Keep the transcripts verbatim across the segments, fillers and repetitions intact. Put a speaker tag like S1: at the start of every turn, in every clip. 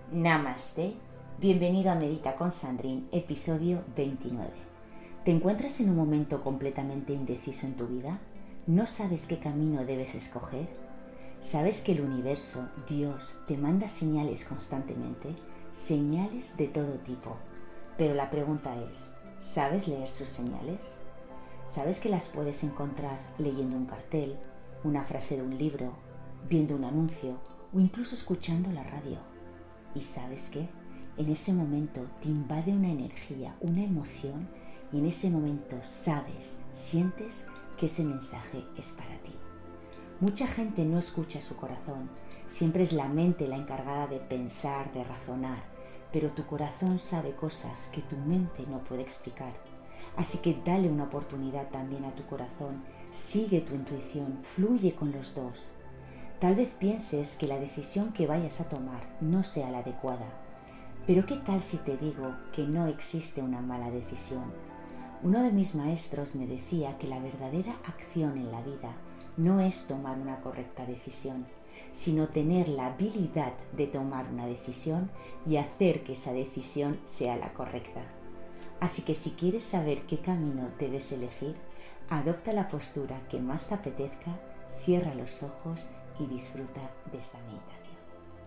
S1: Namaste, bienvenido a Medita con Sandrine, episodio veintinueve. ¿Te encuentras en un momento completamente indeciso en tu vida? ¿No sabes qué camino debes escoger? ¿Sabes que el universo, Dios, te manda señales constantemente? Señales de todo tipo. Pero la pregunta es, ¿sabes leer sus señales? ¿Sabes que las puedes encontrar leyendo un cartel, una frase de un libro, viendo un anuncio o incluso escuchando la radio? ¿Y sabes qué? En ese momento te invade una energía, una emoción, y en ese momento sabes, sientes que ese mensaje es para ti. Mucha gente no escucha su corazón, siempre es la mente la encargada de pensar, de razonar, pero tu corazón sabe cosas que tu mente no puede explicar. Así que dale una oportunidad también a tu corazón, sigue tu intuición, fluye con los dos. Tal vez pienses que la decisión que vayas a tomar no sea la adecuada, pero ¿qué tal si te digo que no existe una mala decisión? Uno de mis maestros me decía que la verdadera acción en la vida no es tomar una correcta decisión, sino tener la habilidad de tomar una decisión y hacer que esa decisión sea la correcta. Así que si quieres saber qué camino debes elegir, adopta la postura que más te apetezca, cierra los ojos y disfruta de esta meditación.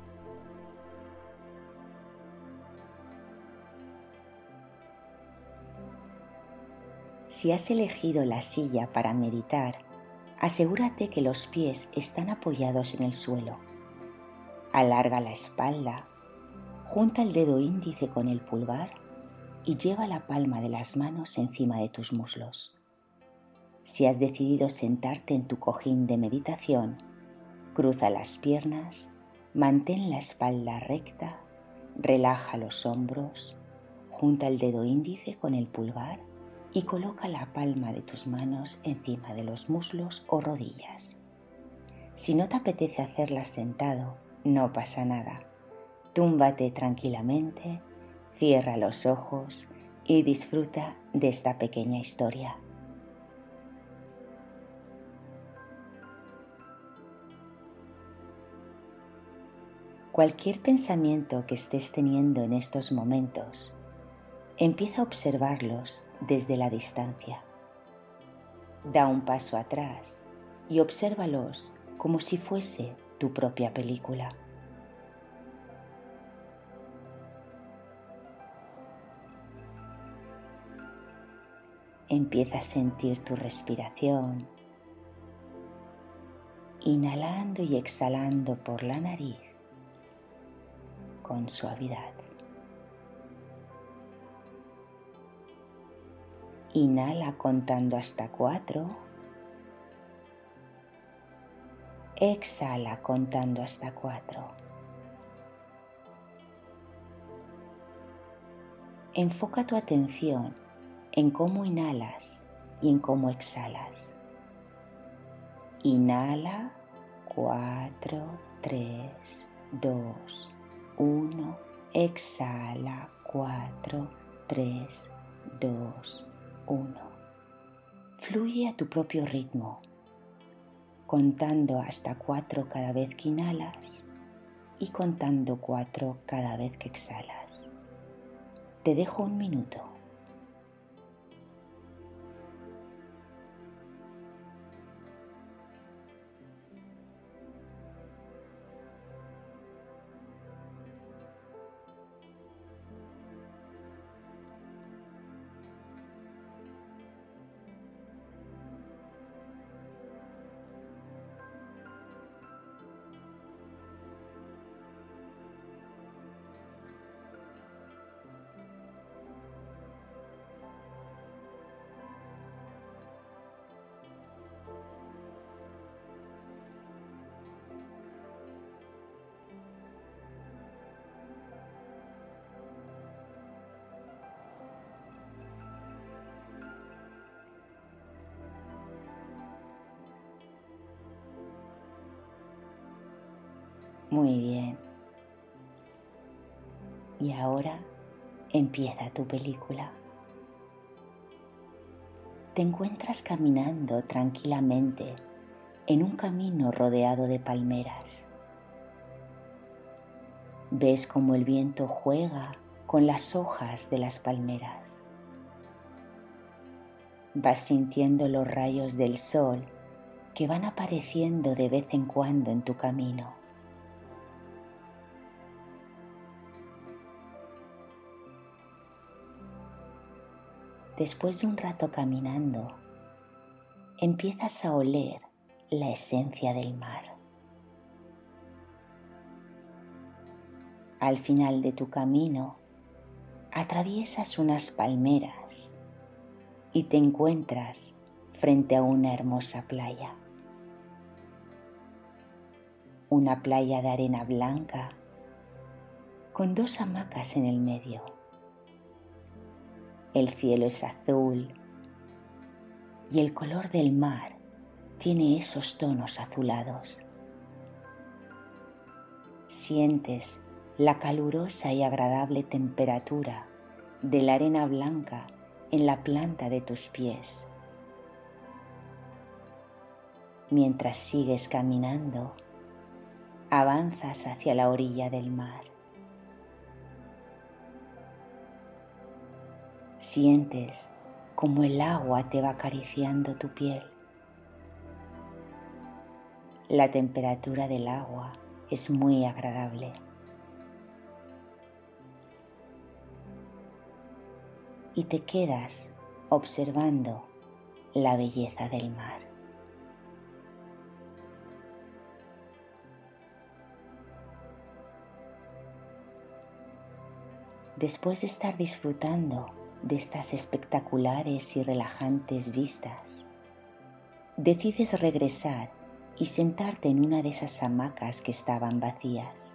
S1: Si has elegido la silla para meditar, asegúrate que los pies están apoyados en el suelo. Alarga la espalda, junta el dedo índice con el pulgar y lleva la palma de las manos encima de tus muslos. Si has decidido sentarte en tu cojín de meditación, cruza las piernas, mantén la espalda recta, relaja los hombros, junta el dedo índice con el pulgar y coloca la palma de tus manos encima de los muslos o rodillas. Si no te apetece hacerla sentado, no pasa nada. Túmbate tranquilamente, cierra los ojos y disfruta de esta pequeña historia. Cualquier pensamiento que estés teniendo en estos momentos, empieza a observarlos desde la distancia. Da un paso atrás y obsérvalos como si fuese tu propia película. Empieza a sentir tu respiración, inhalando y exhalando por la nariz con suavidad. Inhala contando hasta cuatro. Exhala contando hasta cuatro. Enfoca tu atención en cómo inhalas y en cómo exhalas. Inhala, cuatro, tres, dos, uno. Exhala, cuatro, tres, dos, uno. Fluye a tu propio ritmo, contando hasta cuatro cada vez que inhalas y contando cuatro cada vez que exhalas. Te dejo un minuto. Muy bien. Y ahora empieza tu película. Te encuentras caminando tranquilamente en un camino rodeado de palmeras. Ves cómo el viento juega con las hojas de las palmeras. Vas sintiendo los rayos del sol que van apareciendo de vez en cuando en tu camino. Después de un rato caminando, empiezas a oler la esencia del mar. Al final de tu camino, atraviesas unas palmeras y te encuentras frente a una hermosa playa. Una playa de arena blanca con dos hamacas en el medio. El cielo es azul y el color del mar tiene esos tonos azulados. Sientes la calurosa y agradable temperatura de la arena blanca en la planta de tus pies. Mientras sigues caminando, avanzas hacia la orilla del mar. Sientes como el agua te va acariciando tu piel. La temperatura del agua es muy agradable. Y te quedas observando la belleza del mar. Después de estar disfrutando de estas espectaculares y relajantes vistas, decides regresar y sentarte en una de esas hamacas que estaban vacías.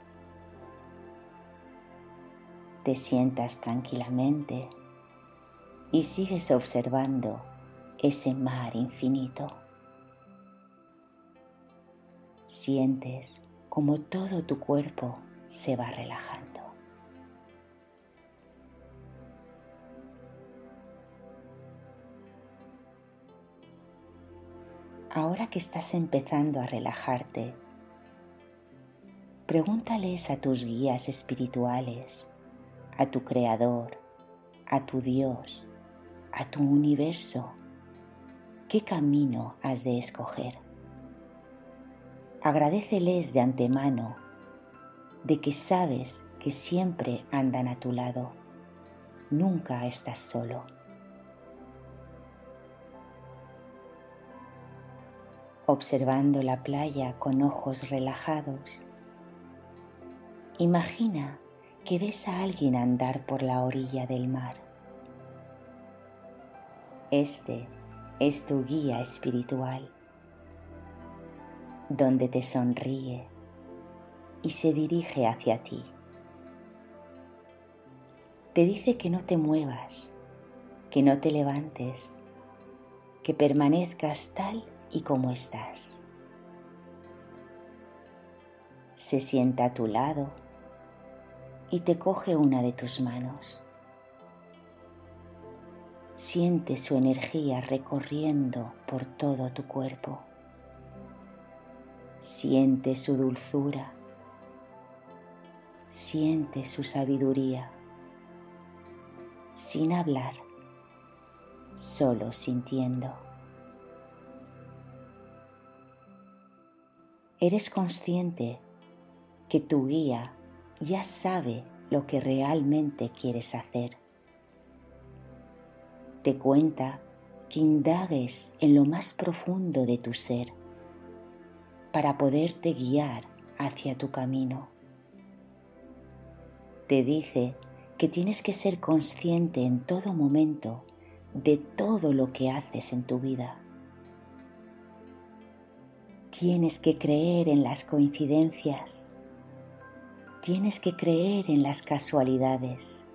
S1: Te sientas tranquilamente y sigues observando ese mar infinito. Sientes como todo tu cuerpo se va relajando. Ahora que estás empezando a relajarte, pregúntales a tus guías espirituales, a tu Creador, a tu Dios, a tu universo, ¿qué camino has de escoger? Agradéceles de antemano de que sabes que siempre andan a tu lado, nunca estás solo. Observando la playa con ojos relajados, imagina que ves a alguien andar por la orilla del mar. Este es tu guía espiritual, donde te sonríe y se dirige hacia ti. Te dice que no te muevas, que no te levantes, que permanezcas tal y como estás. Se sienta a tu lado y te coge una de tus manos. Siente su energía recorriendo por todo tu cuerpo. Siente su dulzura. Siente su sabiduría. Sin hablar, solo sintiendo. Eres consciente que tu guía ya sabe lo que realmente quieres hacer. Te cuenta que indagues en lo más profundo de tu ser para poderte guiar hacia tu camino. Te dice que tienes que ser consciente en todo momento de todo lo que haces en tu vida. Tienes que creer en las coincidencias. Tienes que creer en las casualidades.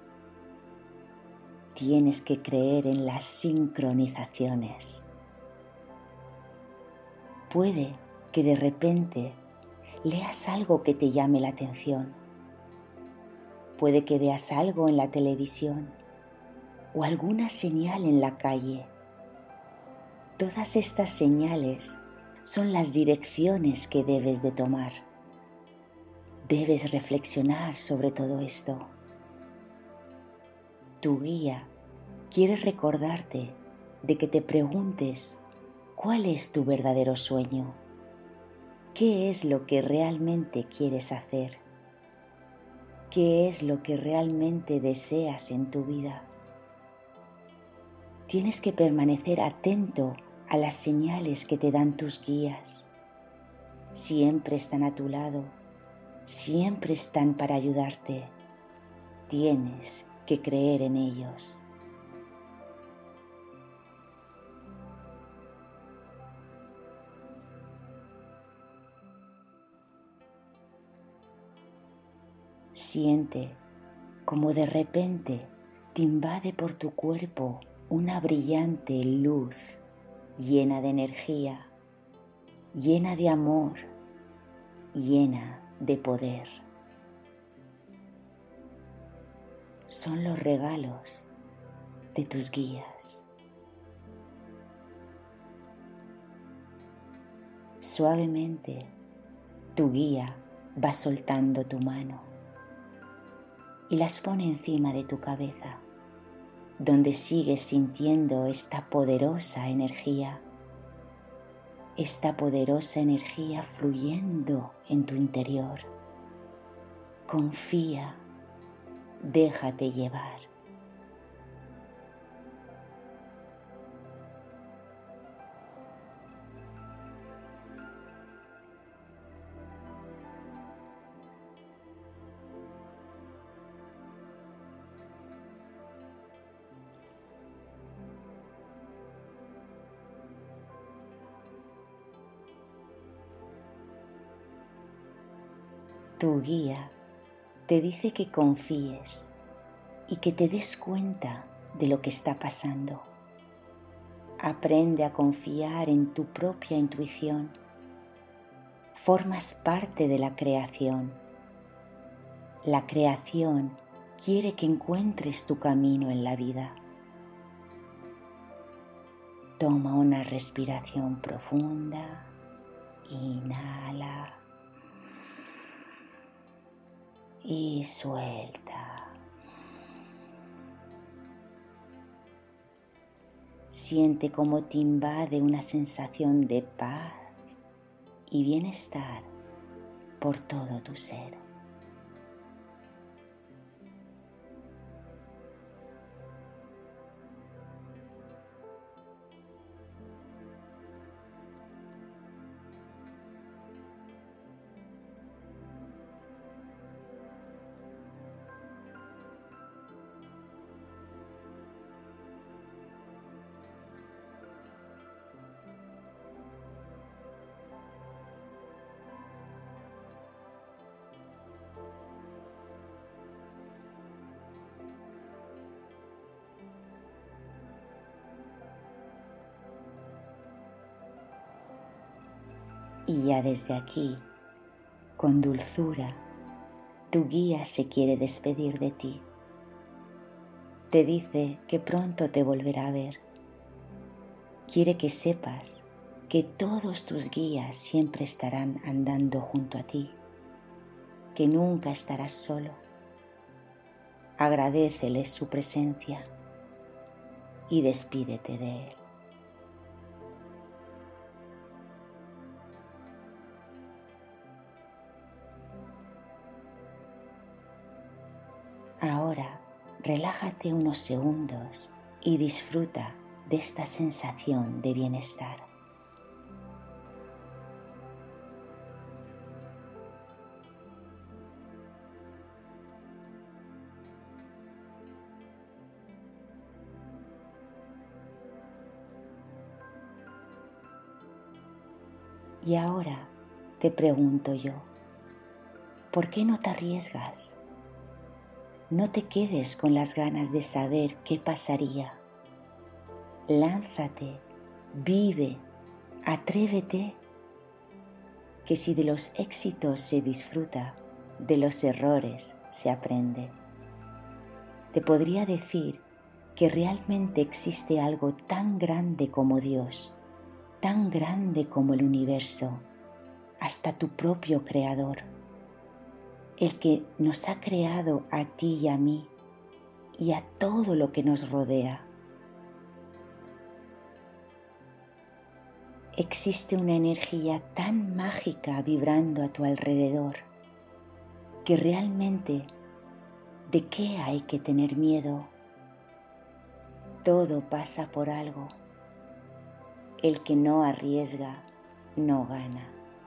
S1: Tienes que creer en las sincronizaciones. Puede que de repente leas algo que te llame la atención. Puede que veas algo en la televisión o alguna señal en la calle. Todas estas señales son las direcciones que debes de tomar. debes reflexionar sobre todo esto. Tu guía quiere recordarte de que te preguntes cuál es tu verdadero sueño, qué es lo que realmente quieres hacer, qué es lo que realmente deseas en tu vida. Tienes que permanecer atento a las señales que te dan tus guías. Siempre están a tu lado, siempre están para ayudarte. Tienes que creer en ellos. Siente como de repente te invade por tu cuerpo una brillante luz llena de energía, llena de amor, llena de poder. Son los regalos de tus guías. Suavemente, tu guía va soltando tu mano y las pone encima de tu cabeza, donde sigues sintiendo esta poderosa energía, esta poderosa energía fluyendo en tu interior. Confía, déjate llevar. Tu guía te dice que confíes y que te des cuenta de lo que está pasando. Aprende a confiar en tu propia intuición. Formas parte de la creación. La creación quiere que encuentres tu camino en la vida. Toma una respiración profunda. Inhala. Y suelta. Siente cómo te invade una sensación de paz y bienestar por todo tu ser. Y ya desde aquí, con dulzura, tu guía se quiere despedir de ti. Te dice que pronto te volverá a ver. Quiere que sepas que todos tus guías siempre estarán andando junto a ti, que nunca estarás solo. Agradéceles su presencia y despídete de él. Ahora, relájate unos segundos y disfruta de esta sensación de bienestar. Y ahora te pregunto yo, ¿por qué no te arriesgas? No te quedes con las ganas de saber qué pasaría. Lánzate, vive, atrévete, que si de los éxitos se disfruta, de los errores se aprende. Te podría decir que realmente existe algo tan grande como Dios, tan grande como el universo, hasta tu propio Creador. el que nos ha creado a ti y a mí y a todo lo que nos rodea. Existe una energía tan mágica vibrando a tu alrededor que realmente, ¿de qué hay que tener miedo? Todo pasa por algo. El que no arriesga, no gana.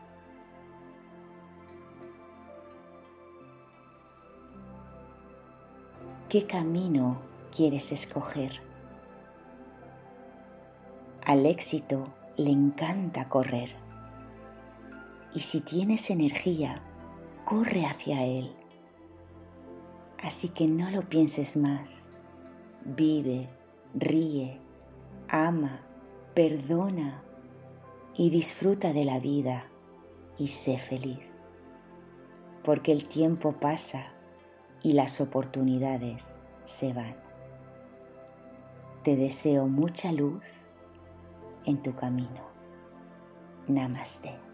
S1: ¿Qué camino quieres escoger? Al éxito le encanta correr. Y si tienes energía, corre hacia él. Así que no lo pienses más. Vive, ríe, ama, perdona y disfruta de la vida y sé feliz. Porque el tiempo pasa y las oportunidades se van. Te deseo mucha luz en tu camino. Namaste.